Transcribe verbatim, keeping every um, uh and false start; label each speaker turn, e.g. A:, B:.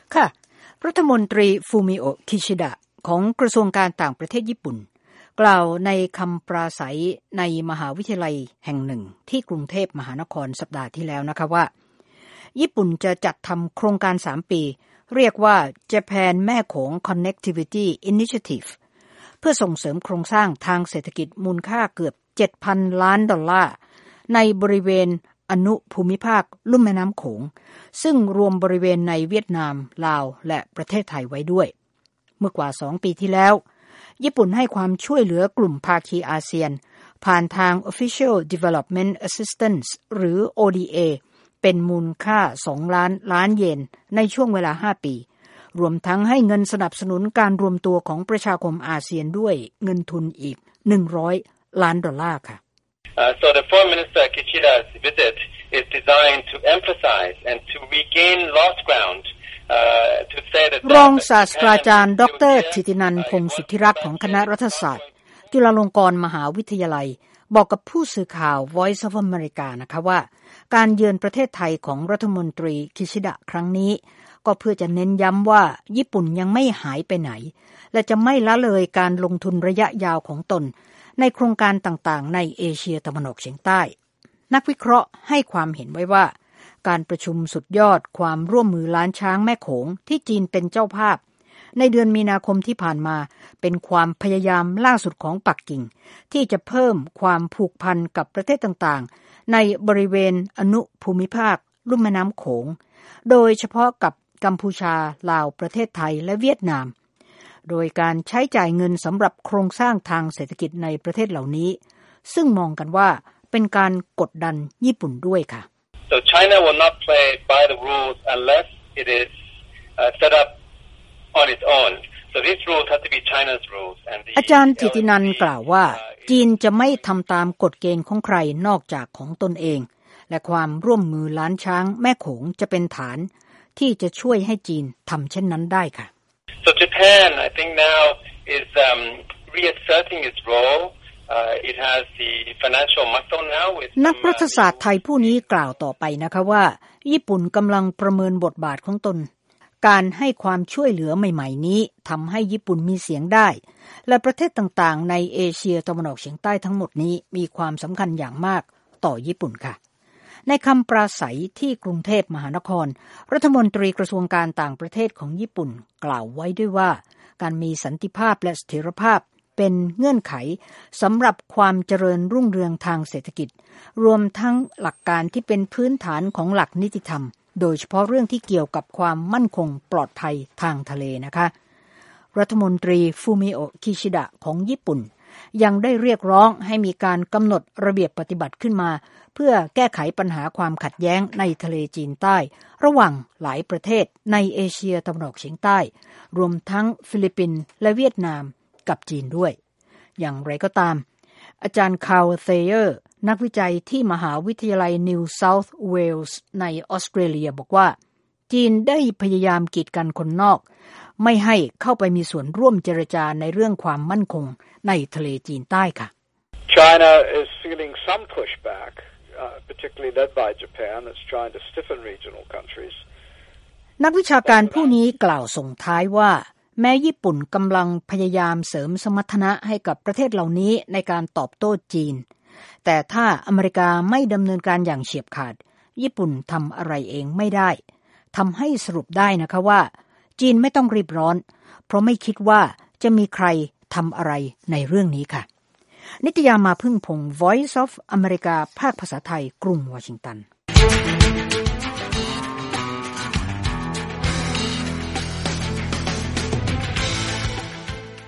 A: ค่ะรัฐมนตรีฟูมิโอะคิชิดะของกระทรวงการต่างประเทศญี่ปุ่นกล่าวในคำปราศัยในมหาวิทยาลัยแห่งหนึ่งที่กรุงเทพมหานครสัปดาห์ที่แล้วนะคะว่าญี่ปุ่นจะจัดทำโครงการสามปีเรียกว่า Japan แม่โขง Connectivity Initiative เพื่อส่งเสริมโครงสร้างทางเศรษฐกิจมูลค่าเกือบ เจ็ดพัน ล้านดอลลาร์ในบริเวณอนุภูมิภาคลุ่มแม่น้ำโขงซึ่งรวมบริเวณในเวียดนามลาวและประเทศไทยไว้ด้วยเมื่อกว่าสองปีที่แล้วญี่ปุ่นให้ความช่วยเหลือกลุ่มภาคีอาเซียนผ่านทาง Official Development Assistance หรือ โอ ดี เอ เป็นมูลค่าสองล้านล้านเยนในช่วงเวลาห้าปีรวมทั้งให้เงินสนับสนุนการรวมตัวของประชาคมอาเซียนด้วยเงินทุนอีกหนึ่งร้อยล้านดอลลาร์ค่ะ
B: Uh, so the Foreign Minister Kishida's visit is designed to emphasize and to regain lost ground uh, to say that
A: รองศาสตราจารย์ดรธิตินันท์พงษ์สุทธิรักษ์ของคณะรัฐศาสตร์จุฬาลงกรณ์มหาวิทยาลัยบอกกับผู้สื่อข่าว Voice of America นะคะว่าการเยือนประเทศไทยของรัฐมนตรีคิชิดะครั้งนี้ก็เพื่อจะเน้นย้ำว่าญี่ปุ่นยังไม่หายไปไหนและจะไม่ละเลยการลงทุนระยะยาวของตนในโครงการต่างๆในเอเชียตะวันออกเฉียงใต้นักวิเคราะห์ให้ความเห็นไว้ว่าการประชุมสุดยอดความร่วมมือล้านช้างแม่โขงที่จีนเป็นเจ้าภาพในเดือนมีนาคมที่ผ่านมาเป็นความพยายามล่าสุดของปักกิ่งที่จะเพิ่มความผูกพันกับประเทศต่างๆในบริเวณอนุภูมิภาคลุ่มแม่น้ำโขงโดยเฉพาะกับกัมพูชาลาวประเทศไทยและเวียดนามโดยการใช้จ่ายเงินสำหรับโครงสร้างทางเศรษฐกิจในประเทศเหล่านี้ซึ่งมองกันว่าเป็นการกดดันญี่ปุ่นด้วยค่ะ
B: So China will not play by the rules unless it is uh, set up on its own. So these rules have to be China's rules. And the
A: อาจารย์ธิตินันท์กล่าวว่าจีนจะไม่ทำตามกฎเกณฑ์ของใครนอกจากของตนเองและความร่วมมือล้านช้างแม่โขงจะเป็นฐานที่จะช่วยให้จีนทำเช่นนั้นได้ค่ะ
B: So Japan, I think now is um, reasserting its role. Uh, it has the financial muscle now. With
A: นักรัฐศาสตร์ไทยผู้นี้กล่าวต่อไปนะคะว่าญี่ปุ่นกำลังประเมินบทบาทของตนการให้ความช่วยเหลือใหม่ๆนี้ทำให้ญี่ปุ่นมีเสียงได้และประเทศต่างๆในเอเชียตะวันออกเฉียงใต้ทั้งหมดนี้มีความสำคัญอย่างมากต่อญี่ปุ่นค่ะในคำปราศัยที่กรุงเทพมหานครรัฐมนตรีกระทรวงการต่างประเทศของญี่ปุ่นกล่าวไว้ด้วยว่าการมีสันติภาพและเสถียรภาพเป็นเงื่อนไขสำหรับความเจริญรุ่งเรืองทางเศรษฐกิจรวมทั้งหลักการที่เป็นพื้นฐานของหลักนิติธรรมโดยเฉพาะเรื่องที่เกี่ยวกับความมั่นคงปลอดภัยทางทะเลนะคะรัฐมนตรีฟูมิโอะคิชิดะของญี่ปุ่นยังได้เรียกร้องให้มีการกำหนดระเบียบปฏิบัติขึ้นมาเพื่อแก้ไขปัญหาความขัดแย้งในทะเลจีนใต้ระหว่างหลายประเทศในเอเชียตะวันออกเฉียงใต้รวมทั้งฟิลิปปินส์และเวียดนามกับจีนด้วยอย่างไรก็ตามอาจารย์คาร์ลเทเยอร์นักวิจัยที่มหาวิทยาลัยนิวเซาท์เวลส์ในออสเตรเลียบอกว่าจีนได้พยายามกีดกันคนนอกไม่ให้เข้าไปมีส่วนร่วมเจรจาในเรื่องความมั่นคงในทะเลจีนใต้ค่ะ
C: China is feeling some pushback, uh, particularly led by Japan, that's trying to stiffen regional countries.
A: นักวิชาการผู้นี้กล่าวส่งท้ายว่าแม้ญี่ปุ่นกำลังพยายามเสริมสมรรถนะให้กับประเทศเหล่านี้ในการตอบโต้จีนแต่ถ้าอเมริกาไม่ดำเนินการอย่างเฉียบขาดญี่ปุ่นทำอะไรเองไม่ได้ทำให้สรุปได้นะคะว่าจีนไม่ต้องรีบร้อนเพราะไม่คิดว่าจะมีใครทำอะไรในเรื่องนี้ค่ะนิตยามาพึ่งพงษ์ Voice of America ภาคภาษาไทยกรุงวอชิงตัน